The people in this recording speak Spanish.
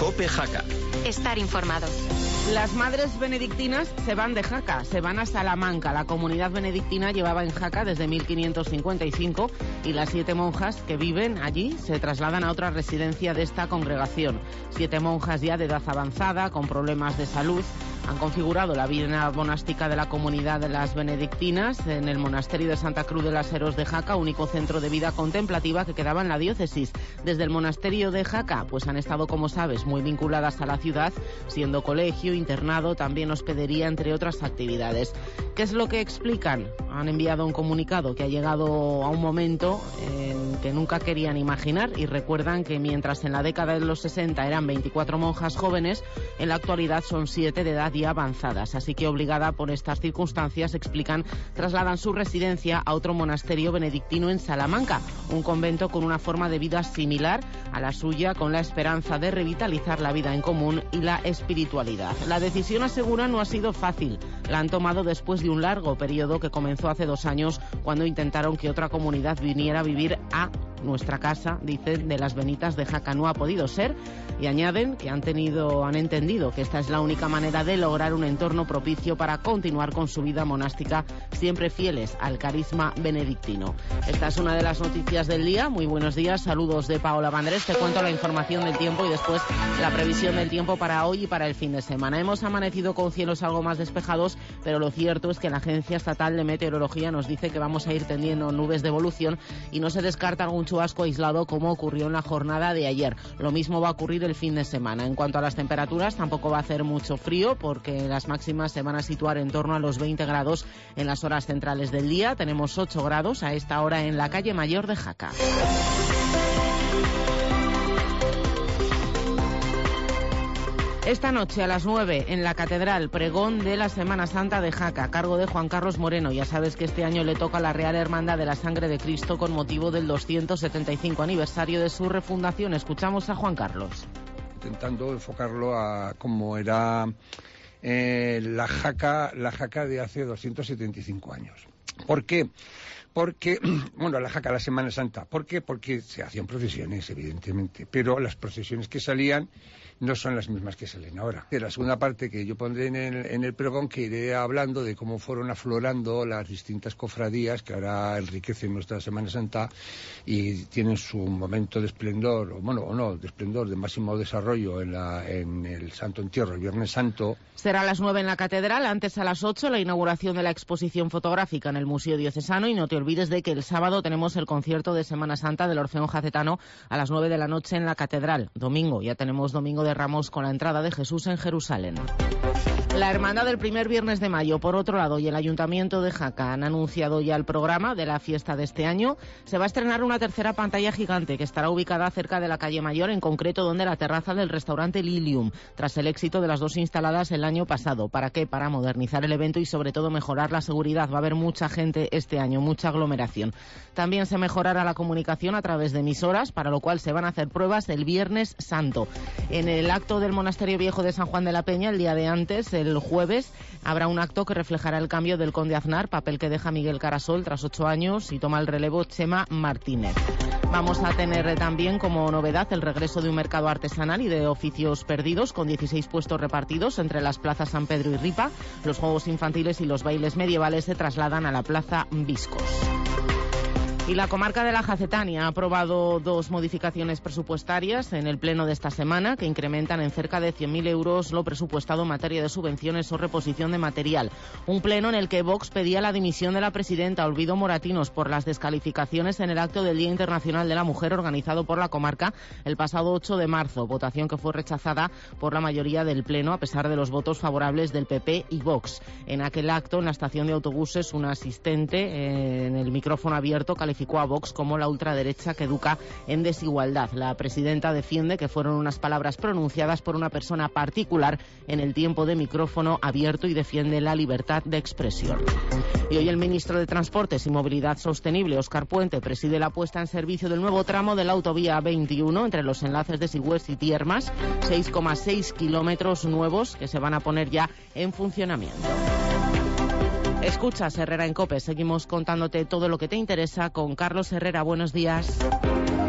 COPE Jaca. Estar informado. Las madres benedictinas se van de Jaca, se van a Salamanca. La comunidad benedictina llevaba en Jaca desde 1555 y las 7 monjas que viven allí se trasladan a otra residencia de esta congregación. 7 monjas ya de edad avanzada, con problemas de salud, han configurado la vida monástica de la comunidad de las benedictinas en el monasterio de Santa Cruz de las Heros de Jaca, único centro de vida contemplativa que quedaba en la diócesis. Desde el monasterio de Jaca, pues han estado, como sabes, muy vinculadas a la ciudad, siendo colegio, internado, también hospedería, entre otras actividades. ¿Qué es lo que explican? Han enviado un comunicado que ha llegado a un momento en que nunca querían imaginar y recuerdan que mientras en la década de los 60 eran 24 monjas jóvenes, en la actualidad son 7 de edad ya avanzadas. Así que obligada por estas circunstancias, explican, trasladan su residencia a otro monasterio benedictino en Salamanca, un convento con una forma de vida similar a la suya, con la esperanza de revitalizar la vida en común y la espiritualidad. La decisión, asegura, no ha sido fácil. La han tomado después de un largo periodo que comenzó hace 2 años, cuando intentaron que otra comunidad viniera a vivir a nuestra casa, dicen, de las Benitas de Jaca. No ha podido ser y añaden que han entendido que esta es la única manera de lograr un entorno propicio para continuar con su vida monástica, siempre fieles al carisma benedictino. Esta es una de las noticias del día. Muy buenos días, saludos de Paola Vandrés. Te cuento la información del tiempo y después la previsión del tiempo para hoy y para el fin de semana. Hemos amanecido con cielos algo más despejados, pero lo cierto es que la Agencia Estatal de Meteorología nos dice que vamos a ir tendiendo nubes de evolución y no se descarta algún chubasco aislado como ocurrió en la jornada de ayer. Lo mismo va a ocurrir el fin de semana. En cuanto a las temperaturas, tampoco va a hacer mucho frío porque las máximas se van a situar en torno a los 20 grados en las horas centrales del día. Tenemos 8 grados a esta hora en la calle Mayor de Jaca. Esta noche a las 9 en la Catedral, pregón de la Semana Santa de Jaca, a cargo de Juan Carlos Moreno. Ya sabes que este año le toca a la Real Hermandad de la Sangre de Cristo con motivo del 275 aniversario de su refundación. Escuchamos a Juan Carlos. Intentando enfocarlo a cómo era la Jaca de hace 275 años. ¿Por qué? Porque, bueno, la Jaca, la Semana Santa. ¿Por qué? Porque se hacían procesiones, evidentemente, pero las procesiones que salían no son las mismas que salen ahora. La segunda parte que yo pondré en el pregón, que iré hablando de cómo fueron aflorando las distintas cofradías que ahora enriquecen nuestra Semana Santa y tienen su momento de esplendor, de esplendor, de máximo desarrollo en el Santo Entierro, el Viernes Santo. Será a las 9 en la Catedral, antes a las 8 la inauguración de la exposición fotográfica en el Museo Diocesano, y no te olvides de que el sábado tenemos el concierto de Semana Santa del Orfeón Jacetano a las 9 de la noche en la Catedral. Domingo, ya tenemos Domingo de Ramos con la entrada de Jesús en Jerusalén. La Hermandad del primer viernes de mayo, por otro lado, y el Ayuntamiento de Jaca han anunciado ya el programa de la fiesta de este año. Se va a estrenar una tercera pantalla gigante que estará ubicada cerca de la calle Mayor, en concreto donde la terraza del restaurante Lilium, tras el éxito de las 2 instaladas el año pasado. ¿Para qué? Para modernizar el evento y sobre todo mejorar la seguridad. Va a haber mucha gente este año, mucha aglomeración. También se mejorará la comunicación a través de emisoras, para lo cual se van a hacer pruebas el Viernes Santo. En el acto del Monasterio Viejo de San Juan de la Peña, el día de antes, el jueves, habrá un acto que reflejará el cambio del Conde Aznar, papel que deja Miguel Carasol tras 8 años y toma el relevo Chema Martínez. Vamos a tener también como novedad el regreso de un mercado artesanal y de oficios perdidos, con 16 puestos repartidos entre las plazas San Pedro y Ripa. Los juegos infantiles y los bailes medievales se trasladan a la plaza Viscos. Y la comarca de la Jacetania ha aprobado 2 modificaciones presupuestarias en el pleno de esta semana que incrementan en cerca de 100.000 euros lo presupuestado en materia de subvenciones o reposición de material. Un pleno en el que Vox pedía la dimisión de la presidenta Olvido Moratinos por las descalificaciones en el acto del Día Internacional de la Mujer organizado por la comarca el pasado 8 de marzo, votación que fue rechazada por la mayoría del pleno a pesar de los votos favorables del PP y Vox. En aquel acto, en la estación de autobuses, un asistente en el micrófono abierto calificó a Vox como la ultraderecha que educa en desigualdad. La presidenta defiende que fueron unas palabras pronunciadas por una persona particular en el tiempo de micrófono abierto y defiende la libertad de expresión. Y hoy el ministro de Transportes y Movilidad Sostenible, Óscar Puente, preside la puesta en servicio del nuevo tramo de la autovía 21 entre los enlaces de Sigüés y Tiermas, 6,6 kilómetros nuevos que se van a poner ya en funcionamiento. Escuchas Herrera en COPE. Seguimos contándote todo lo que te interesa con Carlos Herrera. Buenos días.